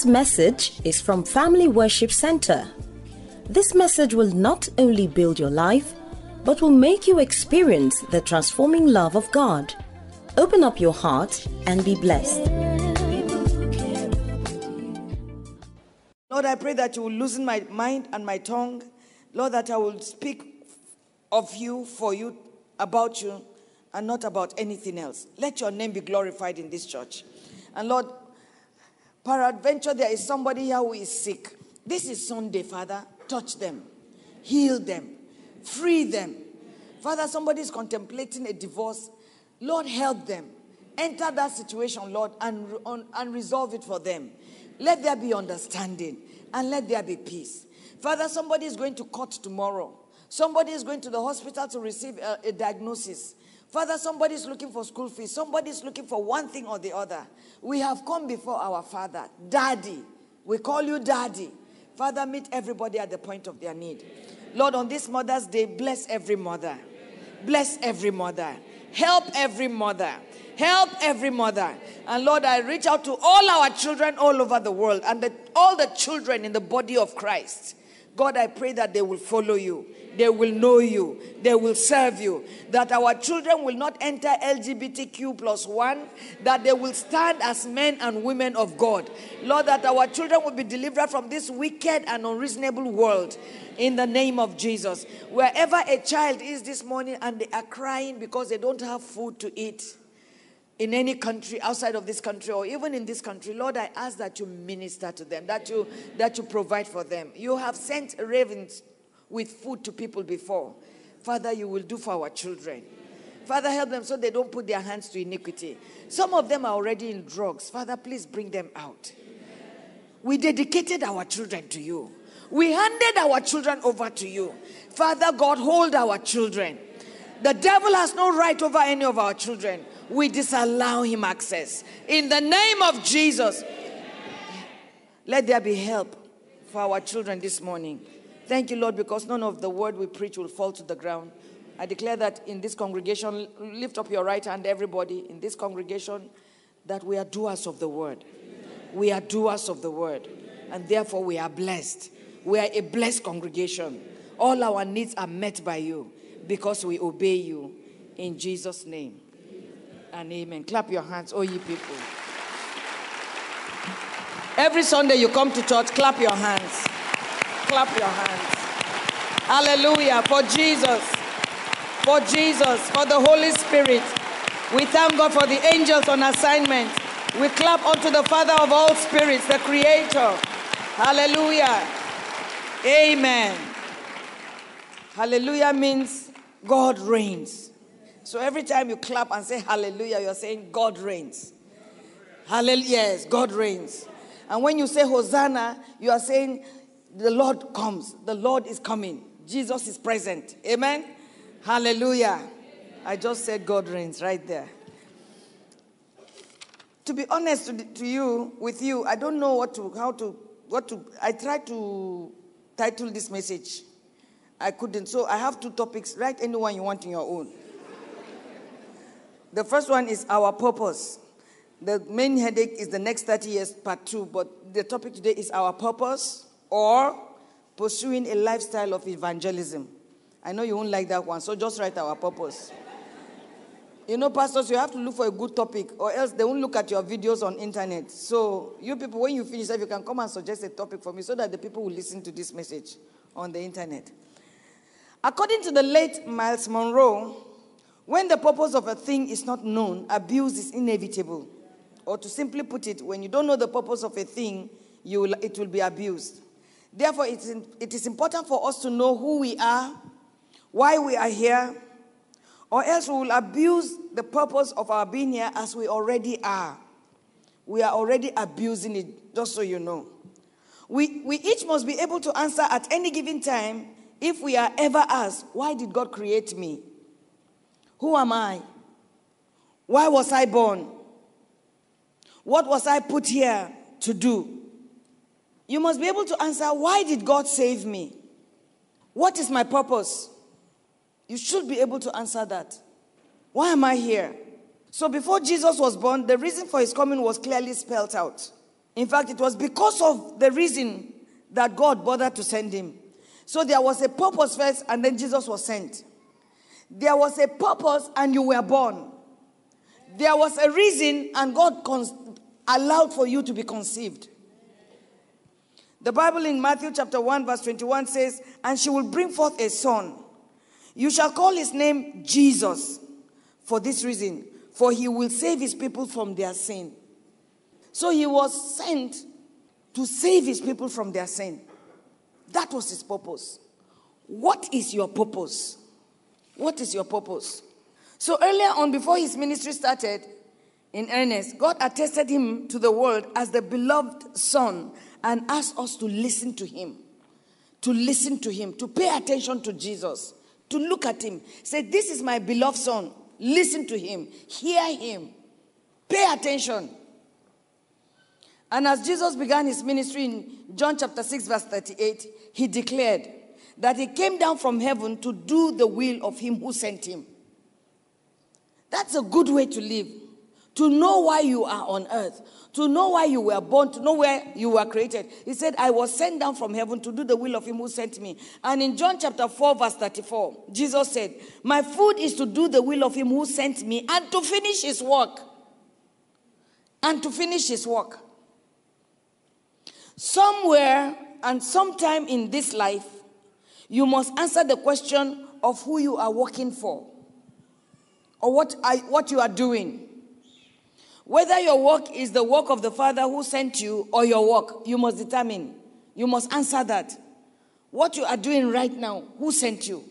message is from Family Worship Center. This message will not only build your life, but will make you experience the transforming love of God. Open up your heart and be blessed. Lord, I pray that you will loosen my mind and my tongue. Lord, that I will speak of you, for you, about you, and not about anything else. Let your name be glorified in this church. And Lord, peradventure there is somebody here who is sick. This is Sunday, Father. Touch them. Heal them. Free them. Father, somebody is contemplating a divorce. Lord, help them. Enter that situation, Lord, and resolve it for them. Let there be understanding and let there be peace. Father, somebody is going to court tomorrow. Somebody is going to the hospital to receive a diagnosis. Father, somebody is looking for school fees. Somebody is looking for one thing or the other. We have come before our Father. Daddy. We call you Daddy. Father, meet everybody at the point of their need. Lord, on this Mother's Day, bless every mother. Bless every mother. Help every mother. Help every mother. And Lord, I reach out to all our children all over the world and all the children in the body of Christ. God, I pray that they will follow you. They will know you. They will serve you. That our children will not enter LGBTQ+1. That they will stand as men and women of God. Lord, that our children will be delivered from this wicked and unreasonable world. In the name of Jesus. Wherever a child is this morning and they are crying because they don't have food to eat, in any country outside of this country or even in this country, Lord, I ask that you minister to them, that you provide for them. You have sent ravens with food to people before. Father, you will do for our children. Father, help them so they don't put their hands to iniquity. Some of them are already in drugs. Father, please bring them out. We dedicated our children to you. We handed our children over to you. Father God, hold our children. The devil has no right over any of our children. We disallow him access. In the name of Jesus, let there be help for our children this morning. Thank you, Lord, because none of the word we preach will fall to the ground. I declare that in this congregation, lift up your right hand, everybody, in this congregation, that we are doers of the word. We are doers of the word. And therefore we are blessed. We are a blessed congregation. All our needs are met by you because we obey you. In Jesus' name. And amen. Clap your hands, all ye people. Every Sunday you come to church, clap your hands. Clap your hands. Hallelujah. For Jesus. For Jesus. For the Holy Spirit. We thank God for the angels on assignment. We clap unto the Father of all spirits, the Creator. Hallelujah. Amen. Hallelujah means God reigns. So every time you clap and say hallelujah, you're saying God reigns. Hallelujah. Yes, God reigns. And when you say Hosanna, you are saying the Lord comes. The Lord is coming. Jesus is present. Amen. Hallelujah. I just said God reigns right there. To be honest with you, I don't know I tried to title this message. I couldn't. So I have two topics. Write any one you want in your own. The first one is our purpose. The main headache is the next 30 years, part 2. But the topic today is our purpose or pursuing a lifestyle of evangelism. I know you won't like that one, so just write our purpose. You know, pastors, you have to look for a good topic or else they won't look at your videos on internet. So you people, when you finish, you can come and suggest a topic for me so that the people will listen to this message on the internet. According to the late Miles Monroe, when the purpose of a thing is not known, abuse is inevitable. Or to simply put it, when you don't know the purpose of a thing, it will be abused. Therefore, it is important for us to know who we are, why we are here, or else we will abuse the purpose of our being here as we already are. We are already abusing it, just so you know. We each must be able to answer at any given time if we are ever asked, why did God create me? Who am I? Why was I born? What was I put here to do? You must be able to answer, why did God save me? What is my purpose? You should be able to answer that. Why am I here? So before Jesus was born, the reason for his coming was clearly spelled out. In fact, it was because of the reason that God bothered to send him. So there was a purpose first, and then Jesus was sent. There was a purpose, and you were born. There was a reason, and God allowed for you to be conceived. The Bible in Matthew chapter 1 verse 21 says, "And she will bring forth a son. You shall call his name Jesus, for this reason, for he will save his people from their sin." So he was sent to save his people from their sin. That was his purpose. What is your purpose? What is your purpose? So earlier on, before his ministry started in earnest, God attested him to the world as the beloved son and asked us to listen to him. To listen to him, to pay attention to Jesus, to look at him. Say, "This is my beloved son." Listen to him. Hear him. Pay attention. And as Jesus began his ministry in John chapter 6 verse 38, he declared that he came down from heaven to do the will of him who sent him. That's a good way to live. To know why you are on earth. To know why you were born. To know where you were created. He said, "I was sent down from heaven to do the will of him who sent me." And in John chapter 4 verse 34, Jesus said, "My food is to do the will of him who sent me and to finish his work." And to finish his work. Somewhere and sometime in this life, you must answer the question of who you are working for. Or what you are doing. Whether your work is the work of the Father who sent you or your work, you must determine. You must answer that. What you are doing right now, who sent you?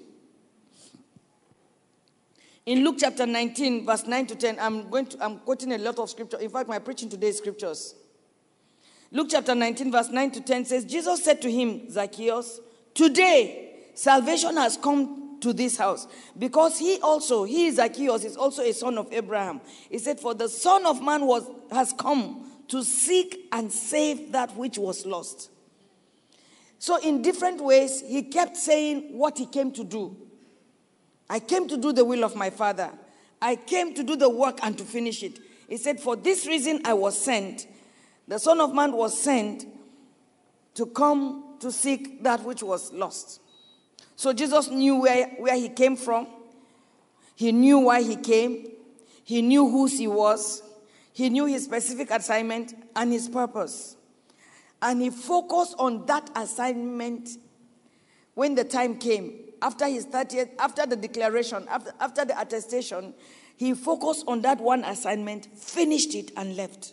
In Luke chapter 19, verse 9 to 10, I'm quoting a lot of scripture. In fact, my preaching today is scriptures. Luke chapter 19, verse 9 to 10 says, Jesus said to him, "Zacchaeus, today salvation has come to this house, because he, Zacchaeus, is also a son of Abraham." He said, "For the Son of Man has come to seek and save that which was lost." So in different ways, he kept saying what he came to do. I came to do the will of my Father. I came to do the work and to finish it. He said, "For this reason I was sent." The Son of Man was sent to come to seek that which was lost. So Jesus knew where he came from. He knew why he came. He knew whose he was. He knew his specific assignment and his purpose. And he focused on that assignment when the time came. After his 30th, after the declaration, after the attestation, he focused on that one assignment, finished it, and left.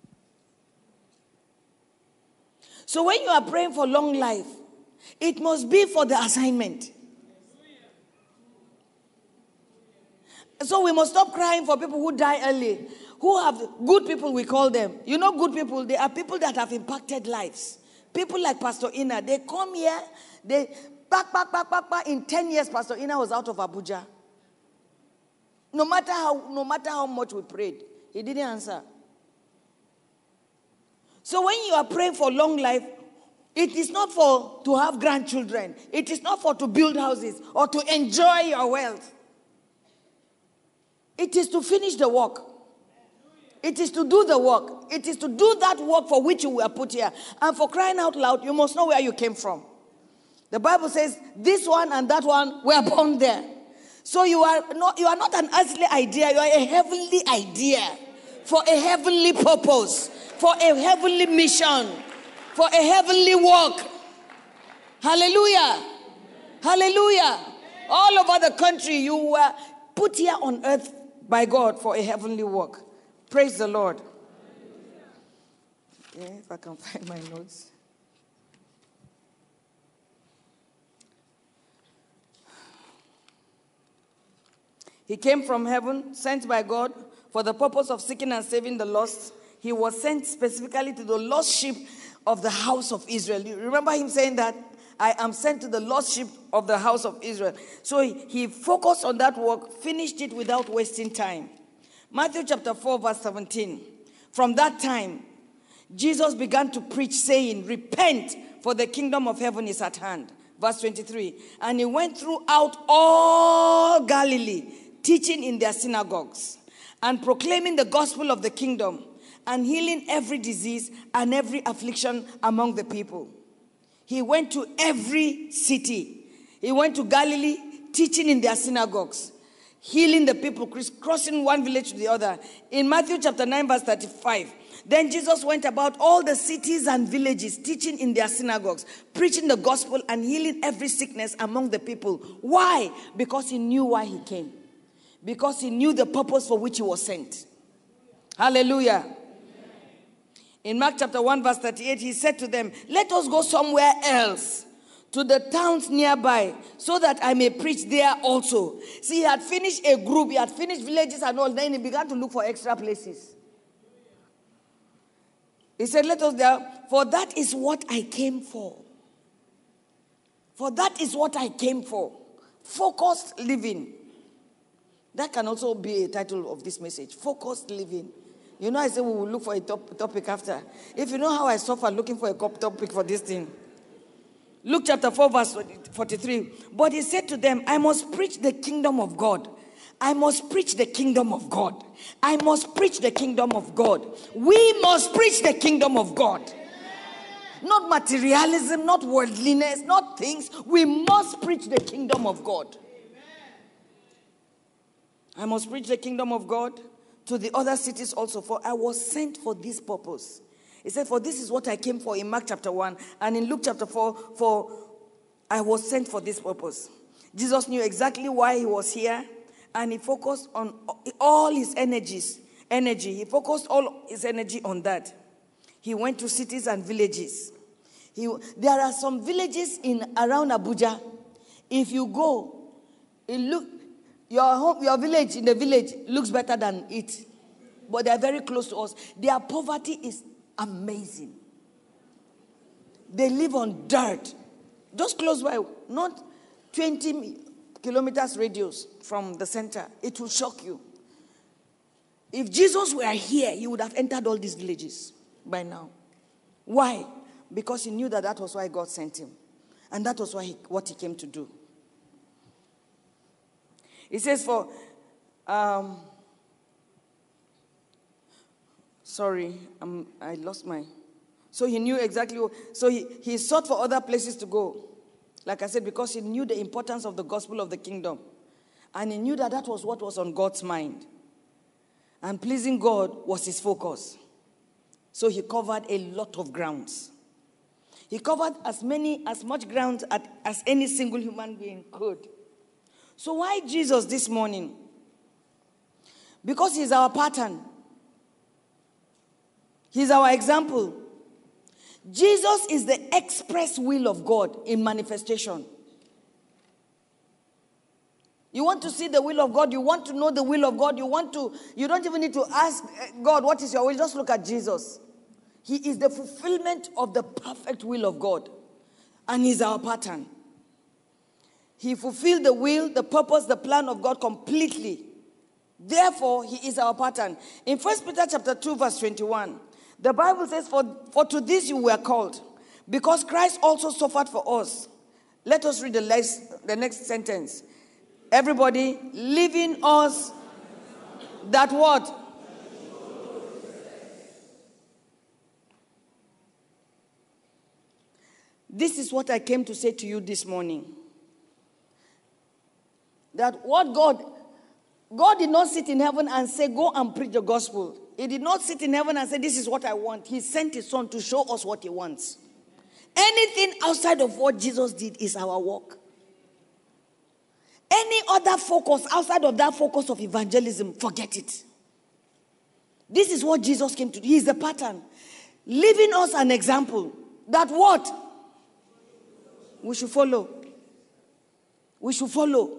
So when you are praying for long life, it must be for the assignment. So we must stop crying for people who die early. Who have good people, we call them. You know, good people, they are people that have impacted lives. People like Pastor Ina, they come here, they back. In 10 years, Pastor Ina was out of Abuja. No matter how much we prayed, he didn't answer. So when you are praying for long life, it is not for to have grandchildren. It is not for to build houses or to enjoy your wealth. It is to finish the work. It is to do the work. It is to do that work for which you were put here. And for crying out loud, you must know where you came from. The Bible says this one and that one were born there. So you are not an earthly idea. You are a heavenly idea for a heavenly purpose, for a heavenly mission, for a heavenly work. Hallelujah. Hallelujah. All over the country, you were put here on earth by God for a heavenly work. Praise the Lord. Yeah, if I can find my notes. He came from heaven, sent by God for the purpose of seeking and saving the lost. He was sent specifically to the lost sheep of the house of Israel. You remember him saying that? I am sent to the lost sheep of the house of Israel. So he focused on that work, finished it without wasting time. Matthew chapter 4 verse 17. From that time, Jesus began to preach saying, "Repent, for the kingdom of heaven is at hand." Verse 23. And he went throughout all Galilee, teaching in their synagogues and proclaiming the gospel of the kingdom and healing every disease and every affliction among the people. He went to every city. He went to Galilee, teaching in their synagogues, healing the people, crossing one village to the other. In Matthew chapter 9, verse 35, then Jesus went about all the cities and villages, teaching in their synagogues, preaching the gospel and healing every sickness among the people. Why? Because he knew why he came. Because he knew the purpose for which he was sent. Hallelujah. In Mark chapter 1, verse 38, he said to them, let us go somewhere else, to the towns nearby, so that I may preach there also. See, he had finished a group, he had finished villages and all, then he began to look for extra places. He said, let us there, for that is what I came for. For that is what I came for. Focused living. That can also be a title of this message. Focused living. You know, I said we will look for a topic after. If you know how I suffer looking for a topic for this thing. Luke chapter 4, verse 43. But he said to them, I must preach the kingdom of God. I must preach the kingdom of God. I must preach the kingdom of God. We must preach the kingdom of God. Not materialism, not worldliness, not things. We must preach the kingdom of God. I must preach the kingdom of God to the other cities also, for I was sent for this purpose. He said, for this is what I came for in Mark chapter 1. And in Luke chapter 4, for I was sent for this purpose. Jesus knew exactly why he was here. And he focused on all his energy. He focused all his energy on that. He went to cities and villages. There are some villages around Abuja. If you go, your village in the village looks better than it. But they are very close to us. Their poverty is amazing. They live on dirt. Just close by, not 20 kilometers radius from the center. It will shock you. If Jesus were here, he would have entered all these villages by now. Why? Because he knew that was why God sent him. And that was what he came to do. He says I lost my... So he knew exactly... So he sought for other places to go. Like I said, because he knew the importance of the gospel of the kingdom. And he knew that was what was on God's mind. And pleasing God was his focus. So he covered a lot of grounds. He covered as much ground as any single human being could. So why Jesus this morning? Because he's our pattern. He's our example. Jesus is the express will of God in manifestation. You want to see the will of God, you want to know the will of God, you don't even need to ask God, what is your will? Just look at Jesus. He is the fulfillment of the perfect will of God. And he's our pattern. He fulfilled the will, the purpose, the plan of God completely. Therefore, he is our pattern. In 1 Peter chapter 2, verse 21, the Bible says, for to this you were called, because Christ also suffered for us. Let us read the next sentence. Everybody, leaving us that what? This is what I came to say to you this morning. That what God did not sit in heaven and say, go and preach the gospel. He did not sit in heaven and say, this is what I want. He sent his son to show us what he wants. Anything outside of what Jesus did is our work. Any other focus outside of that focus of evangelism, forget it. This is what Jesus came to do. He is the pattern. Leaving us an example that what? We should follow. We should follow.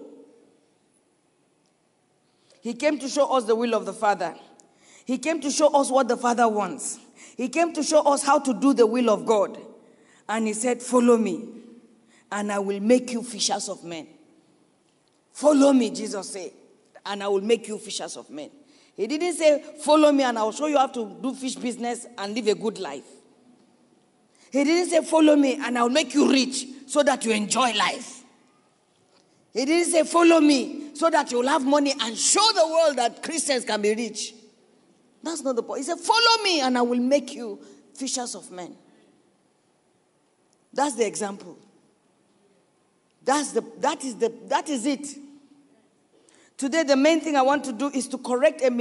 He came to show us the will of the Father. He came to show us what the Father wants. He came to show us how to do the will of God. And he said, follow me, and I will make you fishers of men. Follow me, Jesus said, and I will make you fishers of men. He didn't say, follow me and I will show you how to do fish business and live a good life. He didn't say, follow me and I will make you rich so that you enjoy life. He didn't say, follow me so that you will have money and show the world that Christians can be rich. That's not the point. He said, follow me and I will make you fishers of men. That's the example. That is it. Today, the main thing I want to do is to correct a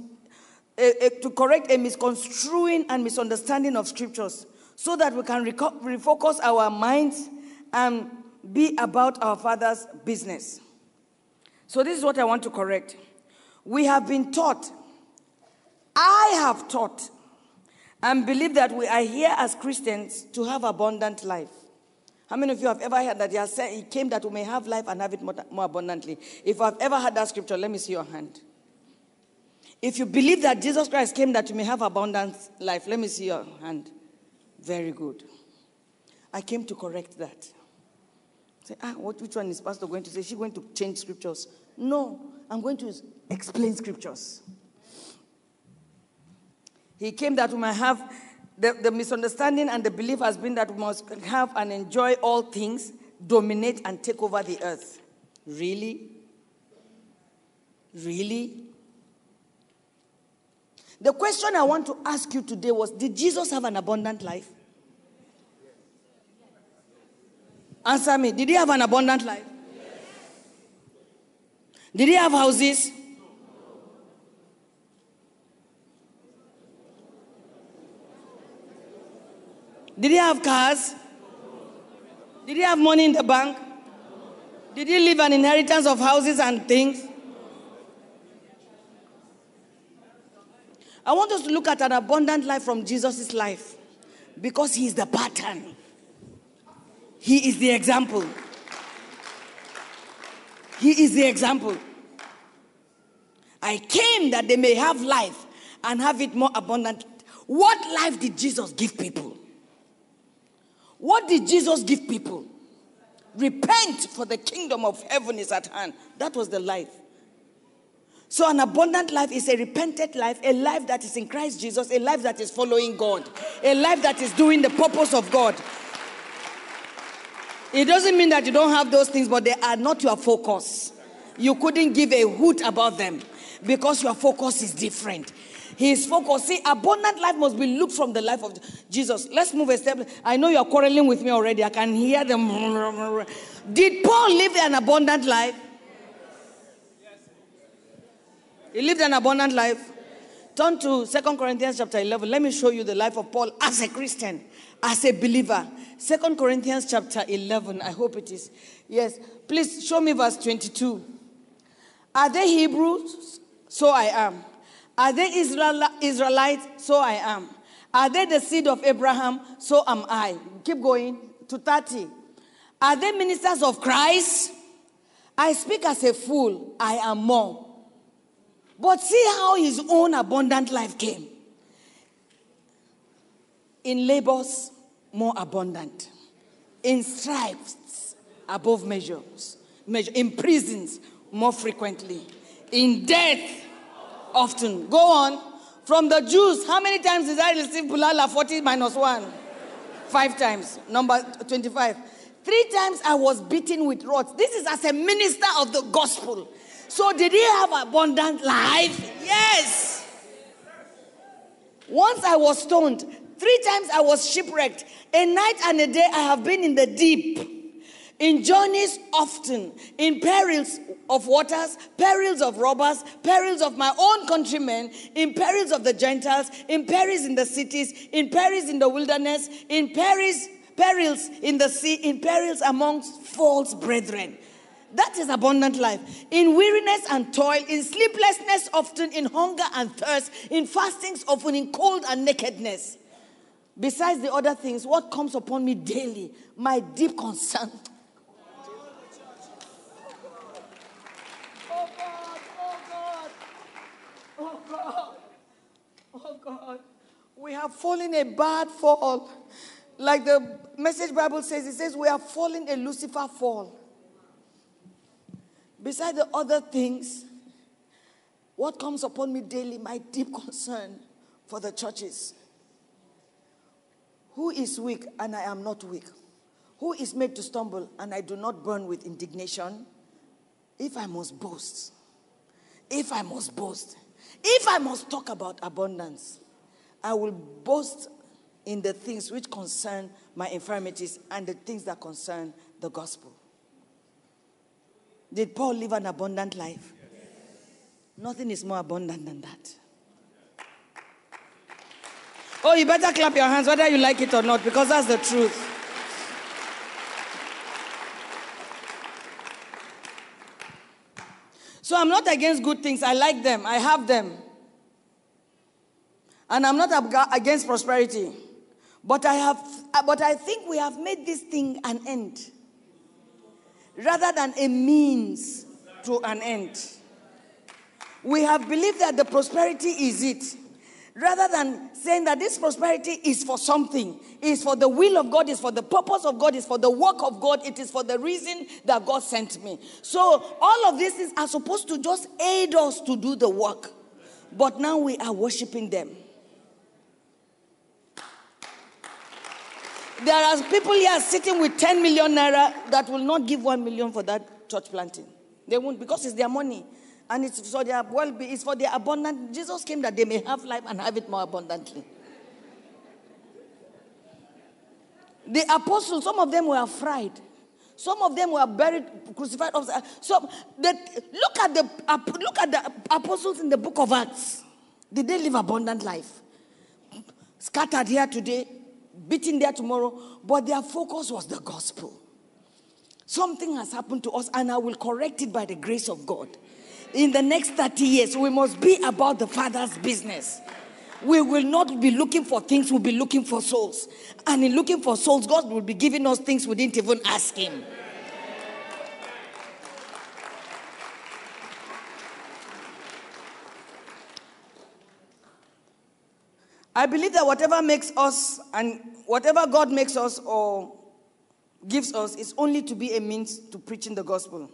misconstruing and misunderstanding of scriptures, so that we can refocus our minds and be about our Father's business. So this is what I want to correct. We have been taught, I have taught, and believe that we are here as Christians to have abundant life. How many of you have ever heard that he has said he came that we may have life and have it more abundantly? If I've ever heard that scripture, let me see your hand. If you believe that Jesus Christ came that you may have abundant life, let me see your hand. Very good. I came to correct that. Say, which one is Pastor going to say? Is she going to change scriptures? No, I'm going to explain scriptures. He came that we might have, the misunderstanding and the belief has been that we must have and enjoy all things, dominate and take over the earth. Really? Really? The question I want to ask you today was, did Jesus have an abundant life? Answer me. Did he have an abundant life? Yes. Did he have houses? Did he have cars? Did he have money in the bank? Did he leave an inheritance of houses and things? I want us to look at an abundant life from Jesus' life, because he is the pattern. He is the example. He is the example. I came that they may have life and have it more abundant. What life did Jesus give people? What did Jesus give people? Repent, for the kingdom of heaven is at hand. That was the life. So an abundant life is a repentant life, a life that is in Christ Jesus, a life that is following God, a life that is doing the purpose of God. It doesn't mean that you don't have those things, but they are not your focus. You couldn't give a hoot about them because your focus is different. His focus, see, abundant life must be looked from the life of Jesus. Let's move a step. I know you're quarreling with me already. I can hear them. Did Paul live an abundant life? He lived an abundant life. Turn to 2 Corinthians chapter 11. Let me show you the life of Paul as a Christian, as a believer. 2 Corinthians chapter 11. I hope it is. Yes. Please show me verse 22. Are they Hebrews? So I am. Are they Israelites? So I am. Are they the seed of Abraham? So am I. Keep going to 30. Are they ministers of Christ? I speak as a fool. I am more. But see how his own abundant life came. In labors, more abundant. In stripes, above measures. In prisons, more frequently. In death, often. Go on. From the Jews, how many times did I receive bulala? 40 minus 1. 5 times. Number 25. 3 times I was beaten with rods. This is as a minister of the gospel. So did he have abundant life? Yes. Once I was stoned. 3 times I was shipwrecked. A night and a day I have been in the deep. In journeys often. In perils of waters. Perils of robbers. Perils of my own countrymen. In perils of the Gentiles. In perils in the cities. In perils in the wilderness. In perils in the sea. In perils amongst false brethren. That is abundant life. In weariness and toil, in sleeplessness often, in hunger and thirst, in fastings often, in cold and nakedness. Besides the other things, what comes upon me daily, my deep concern. Oh God, oh God, oh God, oh God. We have fallen a bad fall. Like the Message Bible says, it says we have fallen a Lucifer fall. Besides the other things, what comes upon me daily, my deep concern for the churches. Who is weak and I am not weak? Who is made to stumble and I do not burn with indignation? If I must boast, If I must talk about abundance, I will boast in the things which concern my infirmities and the things that concern the gospel. Did Paul live an abundant life? Yes. Nothing is more abundant than that. Oh, you better clap your hands whether you like it or not, because that's the truth. So I'm not against good things. I like them. I have them. And I'm not against prosperity. But I think we have made this thing an end rather than a means to an end. We have believed that the prosperity is it, rather than saying that this prosperity is for something, is for the will of God, is for the purpose of God, is for the work of God, it is for the reason that God sent me. So all of these things are supposed to just aid us to do the work. But now we are worshiping them. There are people here sitting with 10 million naira that will not give 1 million for that church planting. They won't, because it's their money. And it's for their well-being, it's for their abundant. Jesus came that they may have life and have it more abundantly. The apostles, some of them were fried. Some of them were buried, crucified. So look at the apostles in the book of Acts. Did they live abundant life? Scattered here today, beaten there tomorrow, but their focus was the gospel. Something has happened to us, and I will correct it by the grace of God. In the next 30 years, we must be about the Father's business. We will not be looking for things, we'll be looking for souls. And in looking for souls, God will be giving us things we didn't even ask Him. I believe that whatever makes us and whatever God makes us or gives us is only to be a means to preaching the gospel.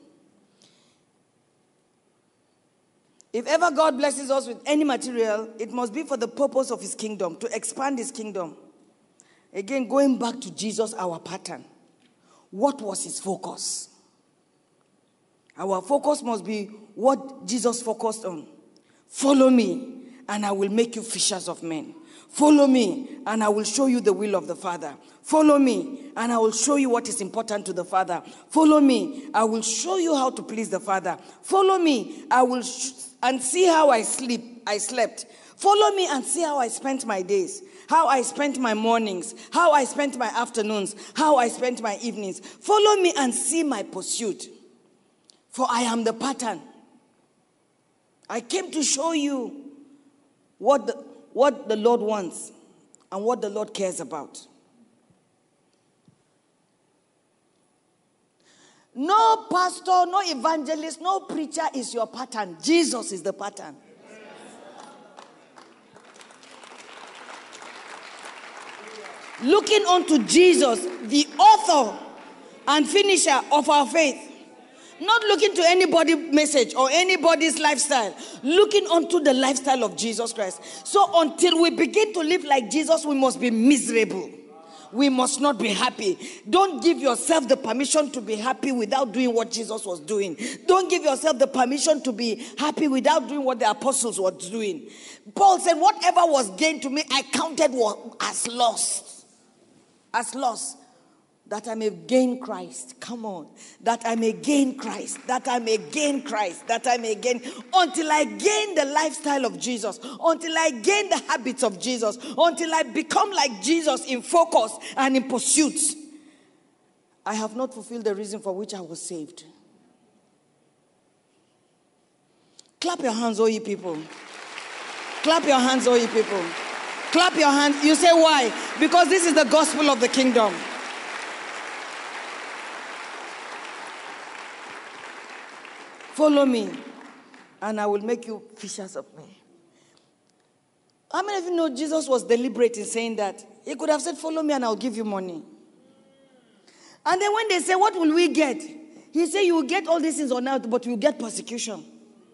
If ever God blesses us with any material, it must be for the purpose of His kingdom, to expand His kingdom. Again, going back to Jesus, our pattern. What was His focus? Our focus must be what Jesus focused on. Follow me, and I will make you fishers of men. Follow me, and I will show you the will of the Father. Follow me, and I will show you what is important to the Father. Follow me, I will show you how to please the Father. Follow me, I will and see how I slept. Follow me and see how I spent my days, how I spent my mornings, how I spent my afternoons, how I spent my evenings. Follow me and see my pursuit, for I am the pattern. I came to show you what the Lord wants and what the Lord cares about. No pastor, no evangelist, no preacher is your pattern. Jesus is the pattern. Looking unto Jesus, the author and finisher of our faith. Not looking to anybody's message or anybody's lifestyle. Looking unto the lifestyle of Jesus Christ. So until we begin to live like Jesus, we must be miserable. We must not be happy. Don't give yourself the permission to be happy without doing what Jesus was doing. Don't give yourself the permission to be happy without doing what the apostles were doing. Paul said, whatever was gained to me, I counted as lost. As lost. That I may gain Christ. Come on. That I may gain Christ. That I may gain Christ. That I may gain. Until I gain the lifestyle of Jesus. Until I gain the habits of Jesus. Until I become like Jesus in focus and in pursuit. I have not fulfilled the reason for which I was saved. Clap your hands, all ye people. Clap your hands, all ye people. Clap your hands. You say why? Because this is the gospel of the kingdom. Follow me, and I will make you fishers of men. How many of you know Jesus was deliberate in saying that? He could have said, follow me and I'll give you money. And then when they say, what will we get? He said, you will get all these things on earth, but you will get persecution.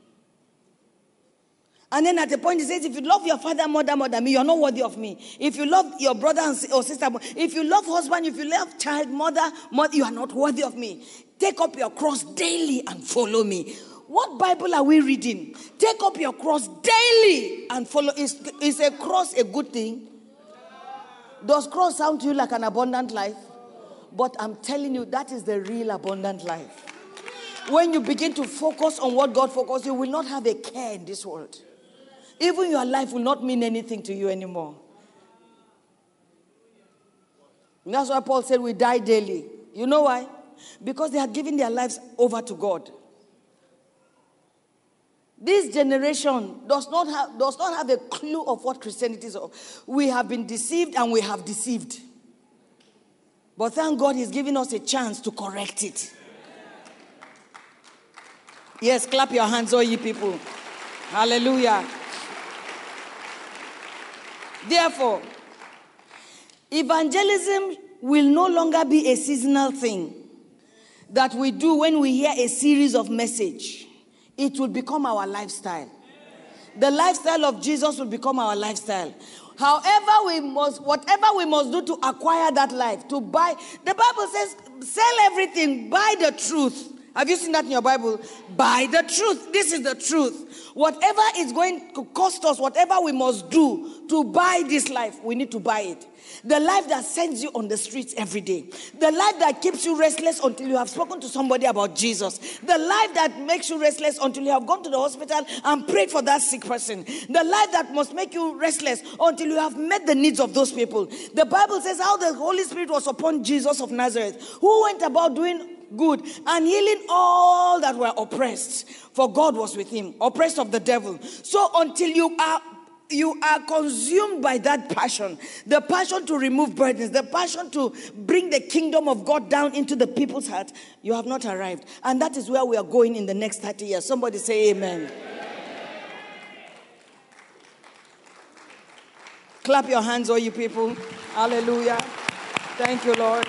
And then at the point he says, if you love your father more than me, you're not worthy of me. If you love your brother or sister, if you love husband, if you love child, mother, you are not worthy of me. Take up your cross daily and follow me. What Bible are we reading? Take up your cross daily and follow. Is a cross a good thing? Does cross sound to you like an abundant life? But I'm telling you, that is the real abundant life. When you begin to focus on what God focuses, you will not have a care in this world. Even your life will not mean anything to you anymore. And that's why Paul said we die daily. You know why? Because they had given their lives over to God. This generation does not have a clue of what Christianity is. We have been deceived and we have deceived. But thank God he's giving us a chance to correct it. Yes, clap your hands, all you people. Hallelujah. Therefore, evangelism will no longer be a seasonal thing that we do when we hear a series of messages. It will become our lifestyle. The lifestyle of Jesus will become our lifestyle. Whatever we must do to acquire that life, to buy. The Bible says, sell everything, buy the truth. Have you seen that in your Bible? Buy the truth. This is the truth. Whatever is going to cost us, whatever we must do to buy this life, we need to buy it. The life that sends you on the streets every day. The life that keeps you restless until you have spoken to somebody about Jesus. The life that makes you restless until you have gone to the hospital and prayed for that sick person. The life that must make you restless until you have met the needs of those people. The Bible says how the Holy Spirit was upon Jesus of Nazareth, who went about doing good and healing all that were oppressed, for God was with him, oppressed of the devil. So until you are consumed by that passion, the passion to remove burdens, the passion to bring the kingdom of God down into the people's heart, you have not arrived. And that is where we are going in the next 30 years. Somebody say amen. Clap your hands, all you people. Hallelujah. Thank you, Lord.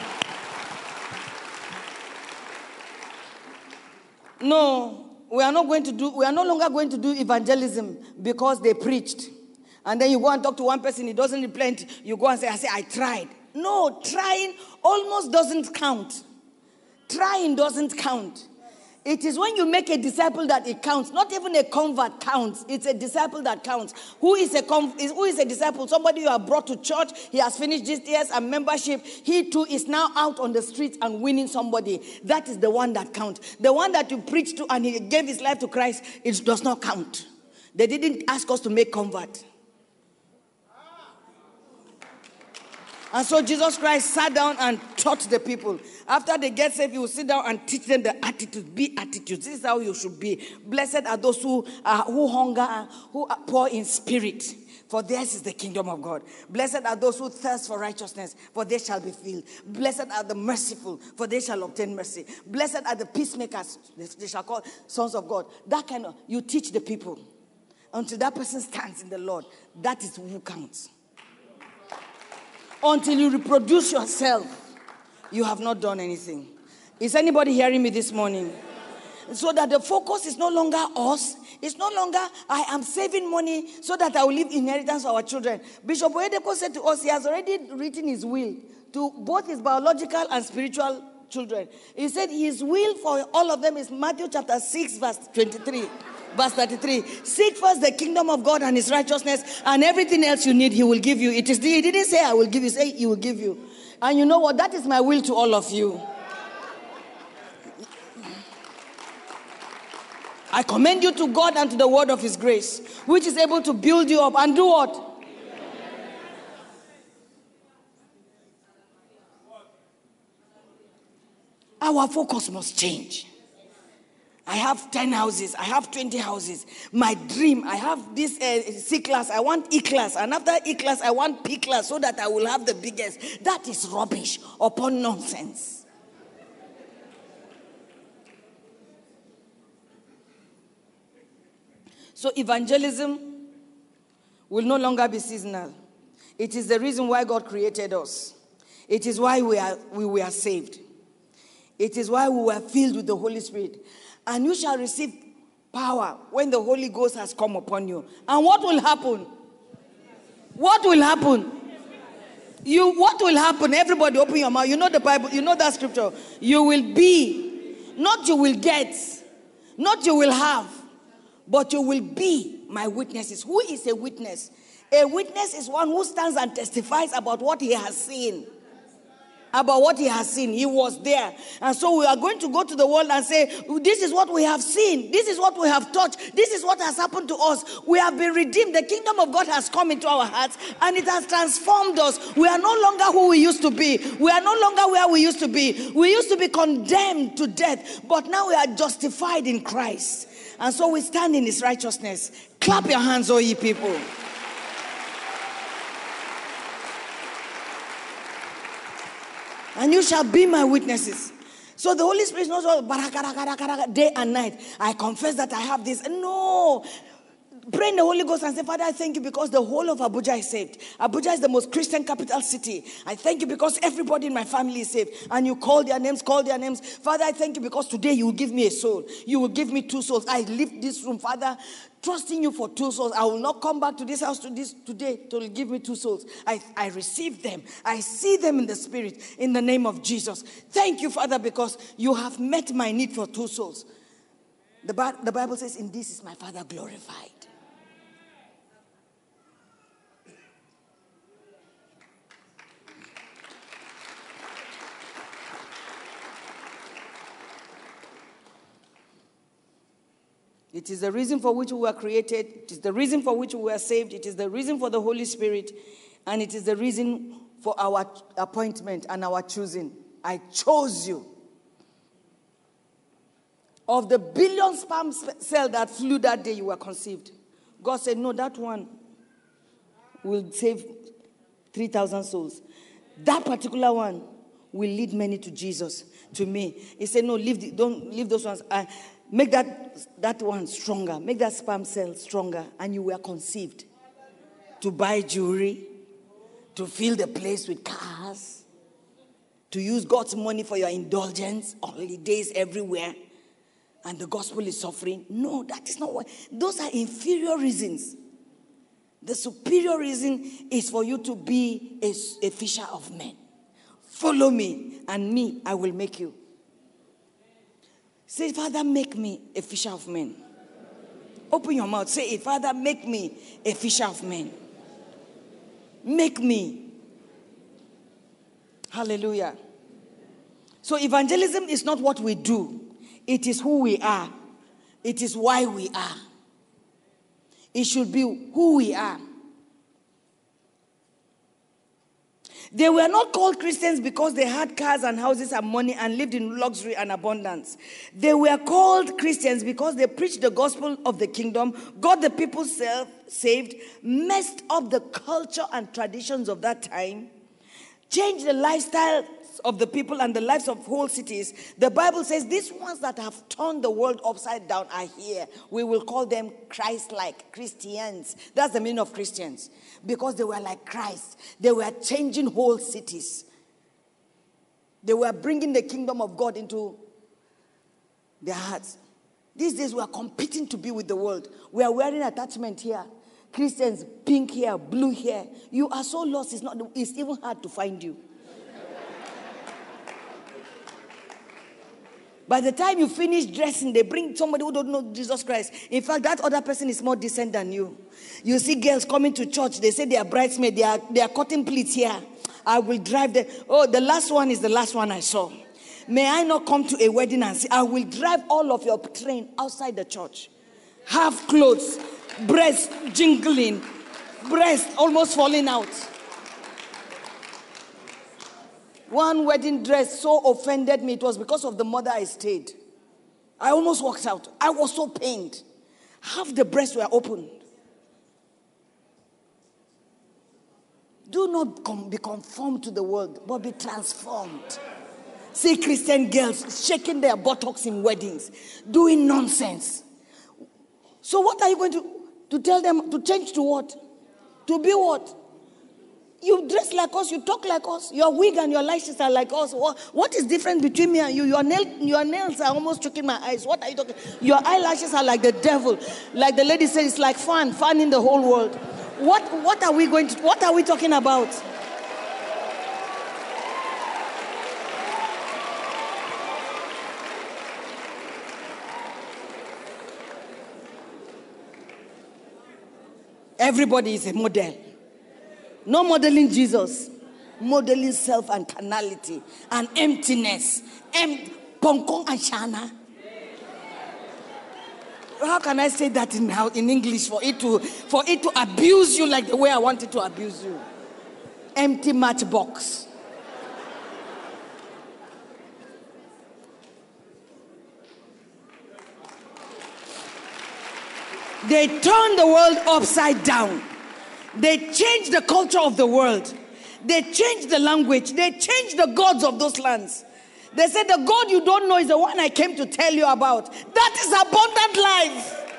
No, we are no longer going to do evangelism because they preached. And then you go and talk to one person, he doesn't repent. You go and say, I tried. No, trying almost doesn't count. Trying doesn't count. It is when you make a disciple that it counts. Not even a convert counts. It's a disciple that counts. Who is a disciple? Somebody you have brought to church. He has finished this year's and membership. He too is now out on the streets and winning somebody. That is the one that counts. The one that you preached to and he gave his life to Christ, it does not count. They didn't ask us to make convert. And so Jesus Christ sat down and taught the people. After they get saved, he will sit down and teach them the attitude. Be attitudes. This is how you should be. Blessed are those who hunger and who are poor in spirit, for theirs is the kingdom of God. Blessed are those who thirst for righteousness, for they shall be filled. Blessed are the merciful, for they shall obtain mercy. Blessed are the peacemakers, they shall call sons of God. That kind of, you teach the people. Until that person stands in the Lord, that is who counts. Until you reproduce yourself, you have not done anything. Is anybody hearing me this morning? So that the focus is no longer us. It's no longer, I am saving money so that I will leave inheritance for our children. Bishop Oyedepo said to us, he has already written his will to both his biological and spiritual children. He said his will for all of them is Matthew chapter 6, verse 23. Verse 33, seek first the kingdom of God and his righteousness, and everything else you need, he will give you. He didn't say, I will give you, say, he will give you. And you know what? That is my will to all of you. I commend you to God and to the word of his grace, which is able to build you up and do what? Our focus must change. I have 10 houses. I have 20 houses. My dream, I have this C class. I want E class. And after E class, I want P class so that I will have the biggest. That is rubbish upon nonsense. So evangelism will no longer be seasonal. It is the reason why God created us. It is why we were saved. It is why we were filled with the Holy Spirit. And you shall receive power when the Holy Ghost has come upon you. And what will happen? What will happen? What will happen? Everybody open your mouth. You know the Bible. You know that scripture. You will be. Not you will get. Not you will have, but you will be my witnesses. Who is a witness? A witness is one who stands and testifies about what he has seen. About what he has seen. He was there. And so we are going to go to the world and say, this is what we have seen. This is what we have touched. This is what has happened to us. We have been redeemed. The kingdom of God has come into our hearts and it has transformed us. We are no longer who we used to be. We are no longer where we used to be. We used to be condemned to death, but now we are justified in Christ. And so we stand in his righteousness. Clap your hands, O ye people. And you shall be my witnesses. So the Holy Spirit knows all day and night. I confess that I have this. No. Pray in the Holy Ghost and say, Father, I thank you because the whole of Abuja is saved. Abuja is the most Christian capital city. I thank you because everybody in my family is saved. And you call their names, call their names. Father, I thank you because today you will give me a soul. You will give me 2 souls. I leave this room, Father, trusting you for 2 souls. I will not come back to this house today to give me 2 souls. I receive them. I see them in the spirit in the name of Jesus. Thank you, Father, because you have met my need for 2 souls. The Bible says, in this is my Father glorified. It is the reason for which we were created. It is the reason for which we were saved. It is the reason for the Holy Spirit. And it is the reason for our appointment and our choosing. I chose you. Of the billion sperm cells that flew that day you were conceived, God said, no, that one will save 3,000 souls. That particular one will lead many to Jesus, to me. He said, no, don't leave those ones. Make that one stronger. Make that sperm cell stronger. And you were conceived to buy jewelry, to fill the place with cars, to use God's money for your indulgence, holidays everywhere. And the gospel is suffering. No, that is not what. Those are inferior reasons. The superior reason is for you to be a fisher of men. Follow me, and me, I will make you. Say, Father, make me a fisher of men. Open your mouth. Say it. Father, make me a fisher of men. Make me. Hallelujah. So evangelism is not what we do. It is who we are. It is why we are. It should be who we are. They were not called Christians because they had cars and houses and money and lived in luxury and abundance. They were called Christians because they preached the gospel of the kingdom, got the people saved, messed up the culture and traditions of that time, changed the lifestyle of the people and the lives of whole cities. The Bible says these ones that have turned the world upside down are here. We will call them Christ-like Christians. That's the meaning of Christians. Because they were like Christ. They were changing whole cities. They were bringing the kingdom of God into their hearts. These days we are competing to be with the world. We are wearing attachment here. Christians, pink here, blue here. You are so lost, it's even hard to find you. By the time you finish dressing, they bring somebody who don't know Jesus Christ. In fact, that other person is more decent than you. You see girls coming to church. They say they are bridesmaids. They are cutting pleats here. I will drive them. Oh, the last one is the last one I saw. May I not come to a wedding and see? I will drive all of your train outside the church. Half clothes, breast jingling, breast almost falling out. One wedding dress so offended me. It was because of the mother I stayed. I almost walked out. I was so pained. Half the breasts were open. Do not be conformed to the world, but be transformed. See Christian girls shaking their buttocks in weddings, doing nonsense. So what are you going to tell them to change to what? To be what? You dress like us, you talk like us. Your wig and your lashes are like us. What is different between me and you? Your nails are almost choking my eyes. What are you talking? Your eyelashes are like the devil. Like the lady said, it's like fanning the whole world. What are we talking about? Everybody is a model. No modeling Jesus. Modeling self and carnality and emptiness. Pongkong and shana. How can I say that in English for it to abuse you like the way I want it to abuse you? Empty matchbox. They turned the world upside down. They changed the culture of the world. They changed the language. They changed the gods of those lands. They said the God you don't know is the one I came to tell you about. That is abundant life.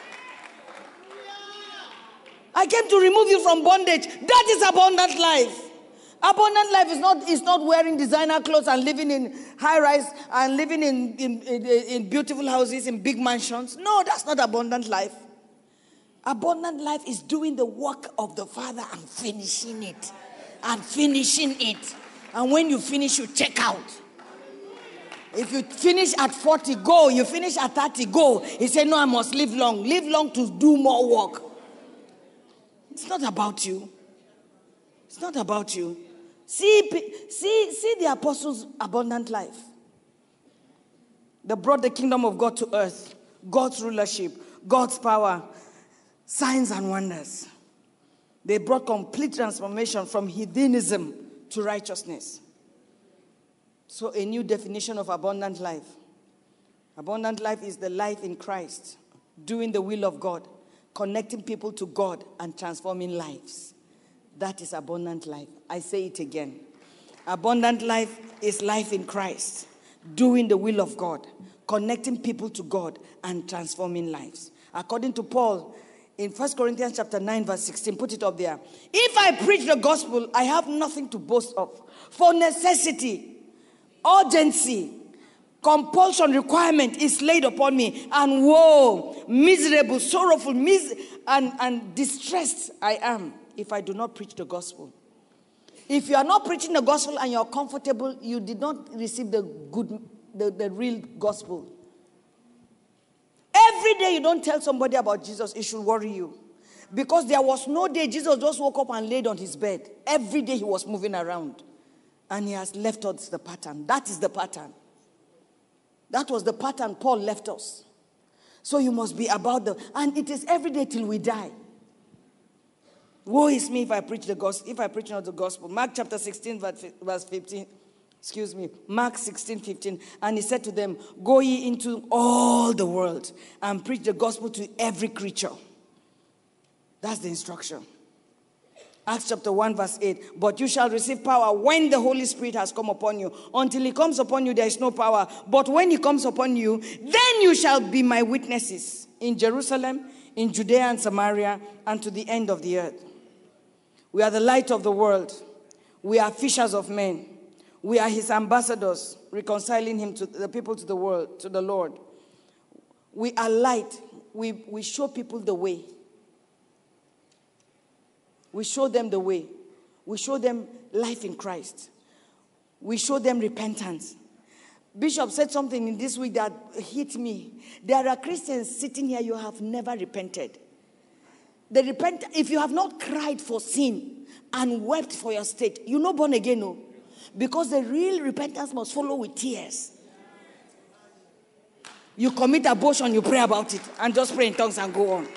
I came to remove you from bondage. That is abundant life. Abundant life is not wearing designer clothes and living in high rise and living in beautiful houses, in big mansions. No, that's not abundant life. Abundant life is doing the work of the Father and finishing it. And finishing it. And when you finish, you check out. If you finish at 40, go. You finish at 30, go. He said, no, I must live long. Live long to do more work. It's not about you. It's not about you. See the apostles' abundant life. They brought the kingdom of God to earth. God's rulership. God's power. Signs and wonders. They brought complete transformation from heathenism to righteousness. So a new definition of abundant life. Abundant life is the life in Christ, doing the will of God, connecting people to God and transforming lives. That is abundant life. I say it again. Abundant life is life in Christ, doing the will of God, connecting people to God and transforming lives. According to Paul, in 1 Corinthians chapter 9, verse 16, put it up there. If I preach the gospel, I have nothing to boast of. For necessity, urgency, compulsion, requirement is laid upon me. And woe, miserable, sorrowful, and distressed I am if I do not preach the gospel. If you are not preaching the gospel and you are comfortable, you did not receive the real gospel. Every day you don't tell somebody about Jesus, it should worry you. Because there was no day Jesus just woke up and laid on his bed. Every day he was moving around. And he has left us the pattern. That is the pattern. That was the pattern Paul left us. So you must be about and it is every day till we die. Woe is me if I preach the gospel, if I preach not the gospel. Mark chapter 16, verse 15. Mark 16, 15. And he said to them, go ye into all the world and preach the gospel to every creature. That's the instruction. Acts chapter 1, verse 8. But you shall receive power when the Holy Spirit has come upon you. Until he comes upon you, there is no power. But when he comes upon you, then you shall be my witnesses in Jerusalem, in Judea and Samaria, and to the end of the earth. We are the light of the world. We are fishers of men. We are his ambassadors, reconciling him to the people, to the world, to the Lord. We are light. We show people the way. We show them the way. We show them life in Christ. We show them repentance. Bishop said something in this week that hit me. There are Christians sitting here, you have never repented. If you have not cried for sin and wept for your state, you're not born again, no. Because the real repentance must follow with tears. You commit abortion, you pray about it, and just pray in tongues and go on.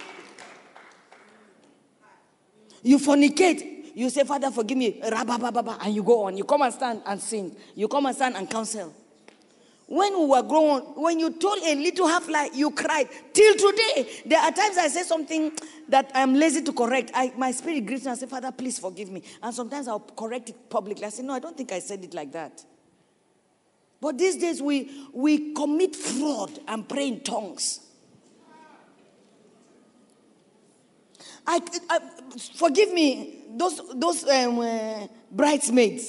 You fornicate, you say, Father, forgive me, and you go on. You come and stand and sing. You come and stand and counsel. When we were grown, when you told a little half lie, you cried. Till today, there are times I say something that I'm lazy to correct. My spirit grieves and I say, Father, please forgive me. And sometimes I'll correct it publicly. I say, no, I don't think I said it like that. But these days, we commit fraud and pray in tongues. Forgive me, those bridesmaids.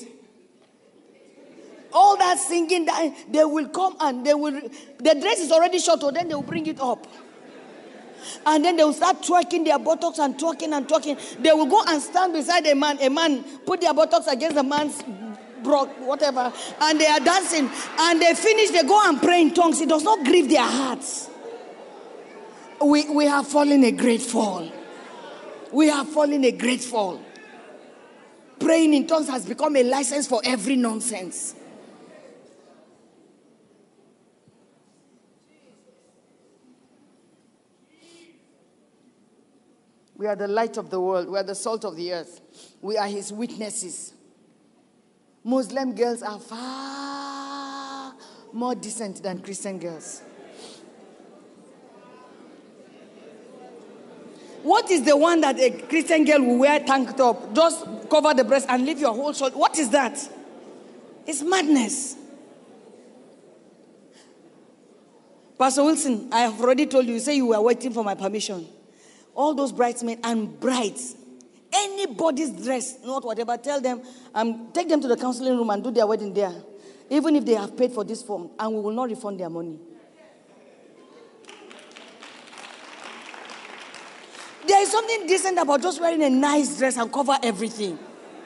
All that singing, that they will come and the dress is already short, or then they will bring it up. And then they will start twerking their buttocks and twerking and twerking. They will go and stand beside a man put their buttocks against the man's whatever, and they are dancing. And they finish, they go and pray in tongues. It does not grieve their hearts. We have fallen a great fall. We are falling a great fall. Praying in tongues has become a license for every nonsense. We are the light of the world. We are the salt of the earth. We are his witnesses. Muslim girls are far more decent than Christian girls. What is the one that a Christian girl will wear tank top, just cover the breast and leave your whole shoulder? What is that? It's madness. Pastor Wilson, I have already told you, you say you were waiting for my permission. All those bridesmaids and brides, anybody's dress, not whatever, tell them, take them to the counseling room and do their wedding there. Even if they have paid for this form, and we will not refund their money. There is something decent about just wearing a nice dress and cover everything.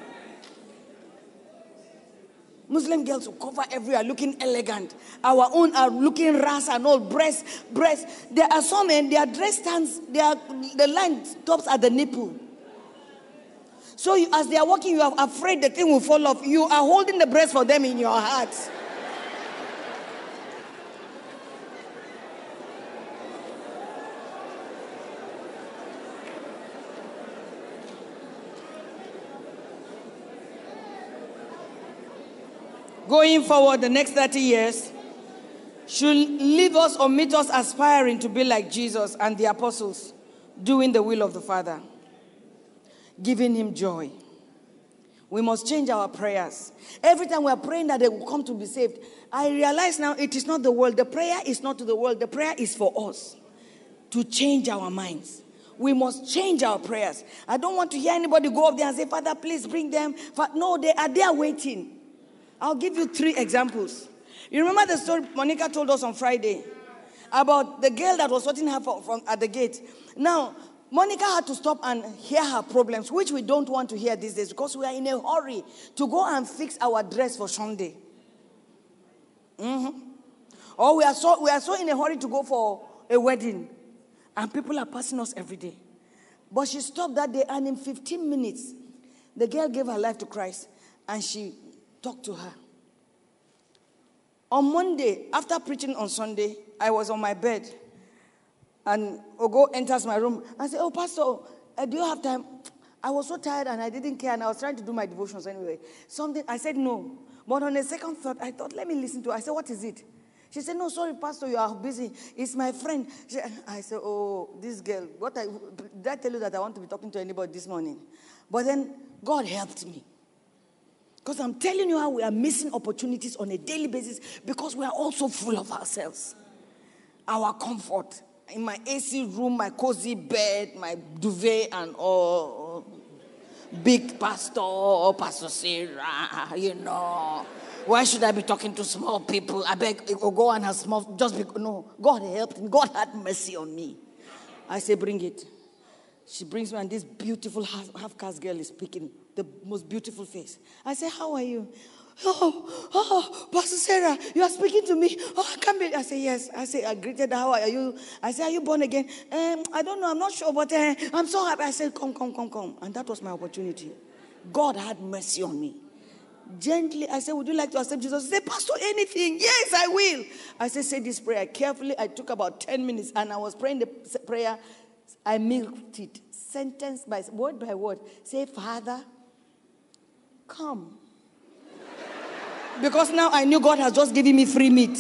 Muslim girls will cover everywhere, looking elegant. Our own are looking ras and all, breast. There are some men, their dress stands, the line stops at the nipple. So as they are walking, you are afraid the thing will fall off. You are holding the breast for them in your heart. Going forward, the next 30 years should leave us or meet us aspiring to be like Jesus and the apostles, doing the will of the Father, giving him joy. We must change our prayers. Every time we are praying that they will come to be saved, I realize now it is not the world. The prayer is not to the world. The prayer is for us to change our minds. We must change our prayers. I don't want to hear anybody go up there and say, Father, please bring them. No, they are there waiting. I'll give you 3 examples. You remember the story Monica told us on Friday about the girl that was sorting her from at the gate. Now, Monica had to stop and hear her problems, which we don't want to hear these days because we are in a hurry to go and fix our dress for Sunday. Or we are so in a hurry to go for a wedding, and people are passing us every day. But she stopped that day, and in 15 minutes, the girl gave her life to Christ, and she talked to her. On Monday, after preaching on Sunday, I was on my bed. And Ogo enters my room and says, oh, Pastor, do you have time? I was so tired and I didn't care and I was trying to do my devotions anyway. I said no. But on a second thought, I thought, let me listen to her. I said, what is it? She said, no, sorry, Pastor, you are busy. It's my friend. I said, oh, this girl. Did I tell you that I want to be talking to anybody this morning? But then God helped me. Because I'm telling you how we are missing opportunities on a daily basis because we are also full of ourselves. Our comfort. In my AC room, my cozy bed, my duvet and all. Big pastor, Pastor Sarah, Why should I be talking to small people? I beg, go and have small, no. God helped me. God had mercy on me. I say, bring it. She brings me and this beautiful half-caste girl is speaking. The most beautiful face. I say, how are you? Oh, Pastor Sarah, you are speaking to me. Oh, I can't believe. I say, yes. I say, I greeted her. How are you? I say, are you born again? I don't know. I'm not sure, but I'm so happy. I said, come. And that was my opportunity. God had mercy on me. Gently, I said, would you like to accept Jesus? He said, Pastor, anything. Yes, I will. I said, say this prayer. Carefully, I took about 10 minutes and I was praying the prayer. I milked it, sentence by word. Say, Father, come. Because now I knew God has just given me free meat.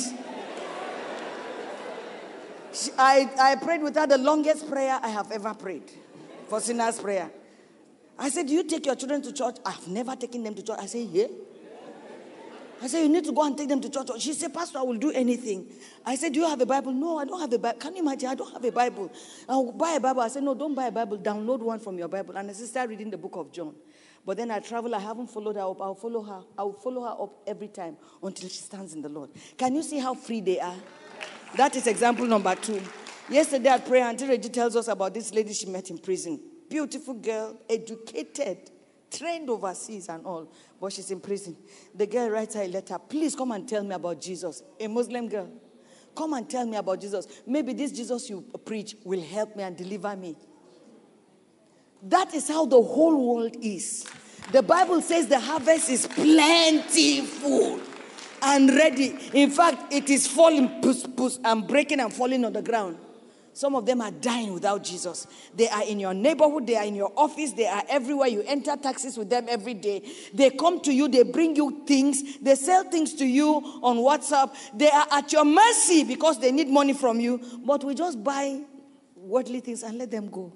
I prayed with her the longest prayer I have ever prayed. For sinner's prayer. I said, do you take your children to church? I have never taken them to church. I said, yeah. I said, you need to go and take them to church. She said, Pastor, I will do anything. I said, do you have a Bible? No, I don't have a Bible. Can you imagine? I don't have a Bible. I'll buy a Bible. I said, no, don't buy a Bible. Download one from your Bible. And I started reading the book of John. But then I travel. I haven't followed her up. I'll follow her up every time until she stands in the Lord. Can you see how free they are? That is example number 2. Yesterday at prayer, Auntie Reggie tells us about this lady she met in prison. Beautiful girl, educated, trained overseas and all. But she's in prison. The girl writes her a letter. Please come and tell me about Jesus. A Muslim girl. Come and tell me about Jesus. Maybe this Jesus you preach will help me and deliver me. That is how the whole world is. The Bible says the harvest is plentiful and ready. In fact, it is falling and breaking and falling on the ground. Some of them are dying without Jesus. They are in your neighborhood. They are in your office. They are everywhere. You enter taxis with them every day. They come to you. They bring you things. They sell things to you on WhatsApp. They are at your mercy because they need money from you. But we just buy worldly things and let them go.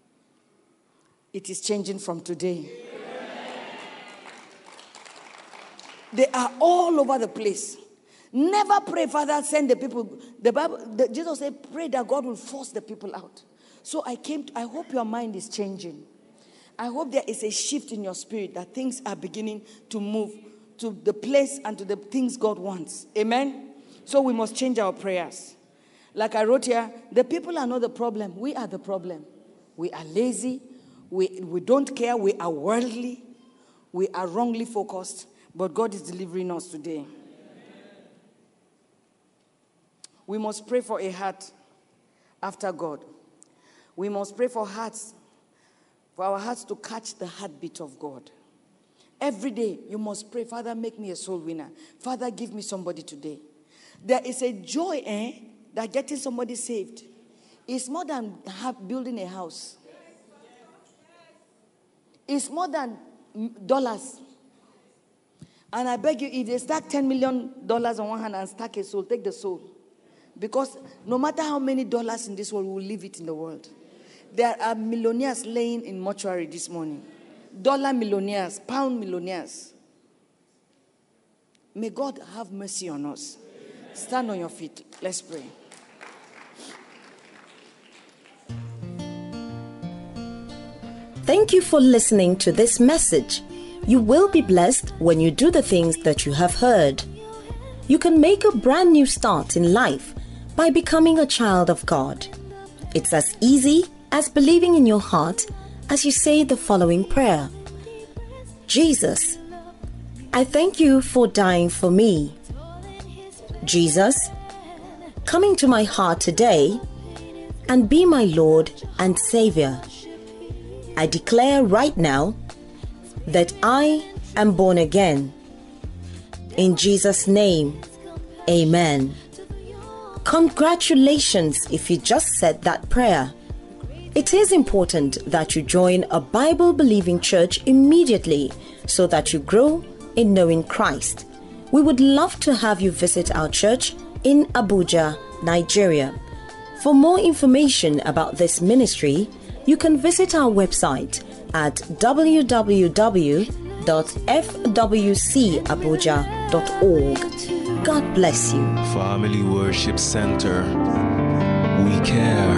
It is changing from today. They are all over the place. Never pray, Father, send the people. Jesus said, pray that God will force the people out. So I hope your mind is changing. I hope there is a shift in your spirit, that things are beginning to move to the place and to the things God wants. Amen? So we must change our prayers. Like I wrote here, the people are not the problem. We are the problem. We are lazy. We don't care. We are worldly. We are wrongly focused. But God is delivering us today. We must pray for a heart after God. We must pray for our hearts to catch the heartbeat of God. Every day you must pray, Father, make me a soul winner. Father, give me somebody today. There is a joy that getting somebody saved is more than building a house. It's more than dollars. And I beg you, if they stack $10 million on one hand and stack a soul, take the soul. Because no matter how many dollars in this world, we will leave it in the world. There are millionaires laying in mortuary this morning. Dollar millionaires, pound millionaires. May God have mercy on us. Stand on your feet. Let's pray. Thank you for listening to this message. You will be blessed when you do the things that you have heard. You can make a brand new start in life by becoming a child of God. It's as easy as believing in your heart as you say the following prayer. Jesus, I thank you for dying for me. Jesus, come into my heart today and be my Lord and Savior. I declare right now that I am born again. In Jesus' name, amen. Congratulations if you just said that prayer. It is important that you join a Bible-believing church immediately so that you grow in knowing Christ. We would love to have you visit our church in Abuja, Nigeria. For more information about this ministry, you can visit our website at www.fwcabuja.org. God bless you. Family Worship Center. We care.